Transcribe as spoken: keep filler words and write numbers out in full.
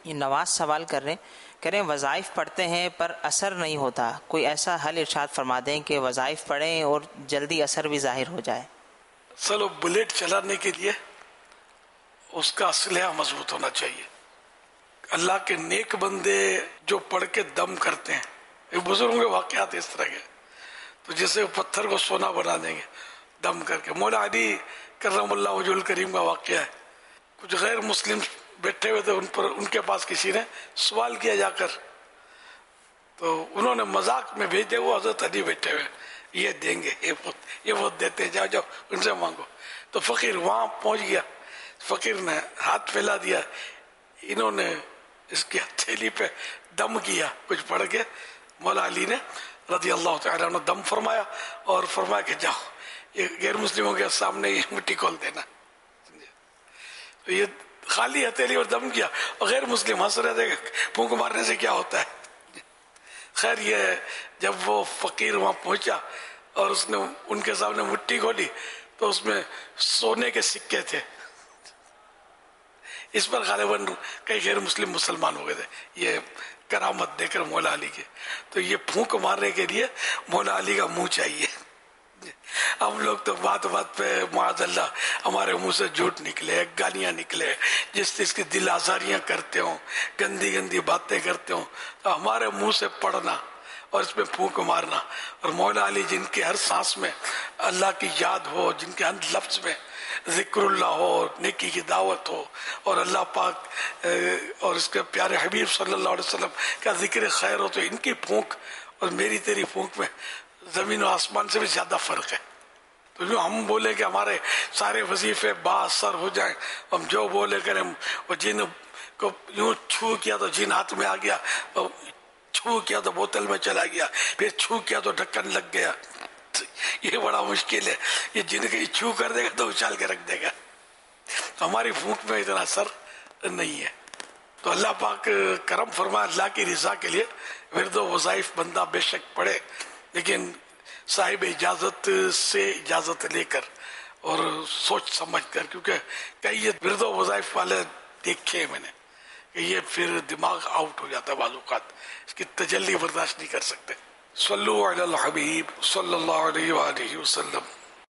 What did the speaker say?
یہ نواز سوال کر رہے ہیں، کہہ رہے ہیں وظائف پڑھتے ہیں پر اثر نہیں ہوتا، کوئی ایسا حل ارشاد فرما دیں کہ وظائف پڑھیں اور جلدی اثر بھی ظاہر ہو جائے۔ چلو بلیٹ چلانے کے لیے اس کا اسلحہ مضبوط ہونا چاہیے۔ اللہ کے نیک بندے جو پڑھ کے دم کرتے ہیں، یہ بزرگوں کے واقعات اس طرح کے، تو جیسے پتھر کو سونا بنا دیں گے دم کر کے۔ مولا علی کرم اللہ وجہ الکریم کا واقعہ ہے، کچھ غیر مسلم بیٹھے ہوئے تھے، ان پر ان کے پاس کسی نے سوال کیا جا کر، تو انہوں نے مذاق میں بھیج دیا، وہ حضرت علی بیٹھے ہوئے یہ دیں گے، یہ وہ یہ وہ دیتے ہیں، جاؤ جاؤ ان سے مانگو۔ تو فقیر وہاں پہنچ گیا، فقیر نے ہاتھ پھیلا دیا، انہوں نے اس کی ہتھیلی پہ دم کیا کچھ پڑھ کے، مولا علی نے رضی اللہ تعالیٰ عنہ دم فرمایا اور فرمایا کہ جاؤ یہ غیر مسلموں کے سامنے یہ مٹی کھول دینا۔ تو یہ خالی ہتھیلی اور دم کیا، اور غیر مسلم ہنس رہے تھے، پھونک مارنے سے کیا ہوتا ہے۔ خیر یہ جب وہ فقیر وہاں پہنچا اور اس نے ان کے سامنے مٹی کھولی تو اس میں سونے کے سکے تھے، اس پر غالباً کئی غیر مسلم مسلمان ہو گئے تھے یہ کرامت دے کر مولا علی کے۔ تو یہ پھونک مارنے کے لیے مولا علی کا منہ چاہیے۔ ہم لوگ تو بات بات پہ معاذ اللہ ہمارے منہ سے جھوٹ نکلے، گالیاں نکلے، جس چیز کی دل آزاریاں کرتے ہوں، گندی گندی باتیں کرتے ہوں، تو ہمارے منہ سے پڑھنا اور اس میں پھونک مارنا۔ اور مولا علی جن کے ہر سانس میں اللہ کی یاد ہو، جن کے ہر لفظ میں ذکر اللہ ہو، نیکی کی دعوت ہو، اور اللہ پاک اور اس کے پیارے حبیب صلی اللہ علیہ وسلم کا ذکر خیر ہو، تو ان کی پھونک اور میری تیری پھونک میں زمین و آسمان سے بھی زیادہ فرق ہے۔ تو جو ہم بولے کہ ہمارے سارے وظیفے با اثر ہو جائیں، ہم جو بولے کریں، وہ جن کو یوں چھو کیا تو جن ہاتھ میں آ گیا، چھو کیا تو بوتل میں چلا گیا، پھر چھو کیا تو ڈھکن لگ گیا، یہ بڑا مشکل ہے۔ یہ جن کے چھو کر دے گا تو اچھال کے رکھ دے گا، ہماری پھونک میں اتنا اثر نہیں ہے۔ تو اللہ پاک کرم فرمائے، اللہ کی رضا کے لیے ورد و وظائف بندہ بے شک پڑھے، لیکن صاحب اجازت سے اجازت لے کر اور سوچ سمجھ کر، کیونکہ کئی یہ ورد و وظائف والے دیکھے میں نے کہ یہ پھر دماغ آؤٹ ہو جاتا ہے، بعض اوقات اس کی تجلی برداشت نہیں کر سکتے۔ صلو علی الحبیب صلی اللہ علیہ وآلہ وسلم۔